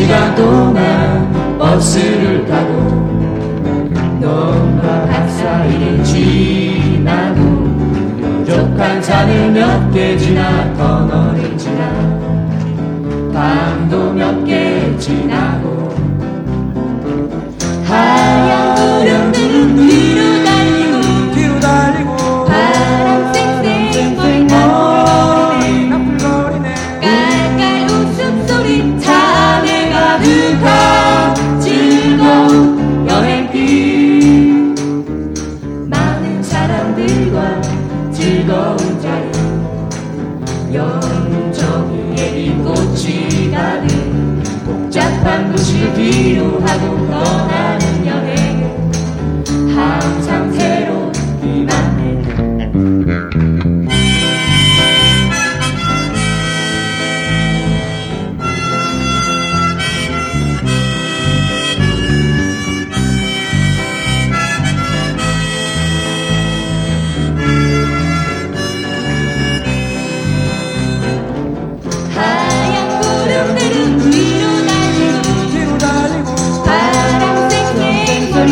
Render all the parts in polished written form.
시간 동안 버스를 타고 nom과 밭 사이를 지나고 부족한 산을 몇 개 지나 터널을 지나 강도 몇 개 지나고 하얀 구름들은 뒤로 달리고 바람 쌩쌩 거린 나풀거리네 깔깔 웃음소리 참외 가득한 즐거운 여행길 많은 사람들과 즐거운 자리 여기저기에 꽃이 가득 복잡한 도시를 뒤로하고 떠나는 여행은 항상 새롭기만 해. 하얀 구름들은 뒤로 달리고 바람 쌩쌩 소리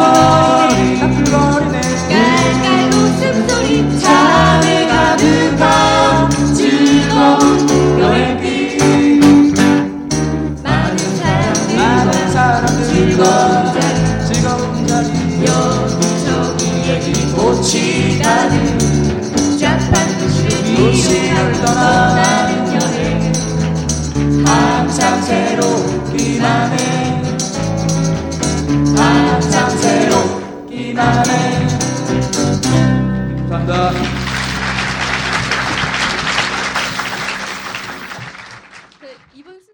나풀거리네 깔깔 웃음소리 참외 가득한 즐거운 여행길 많은 사람들 즐거운 자리 여기저기에 꽃이 가득 복잡한 도시를 떠나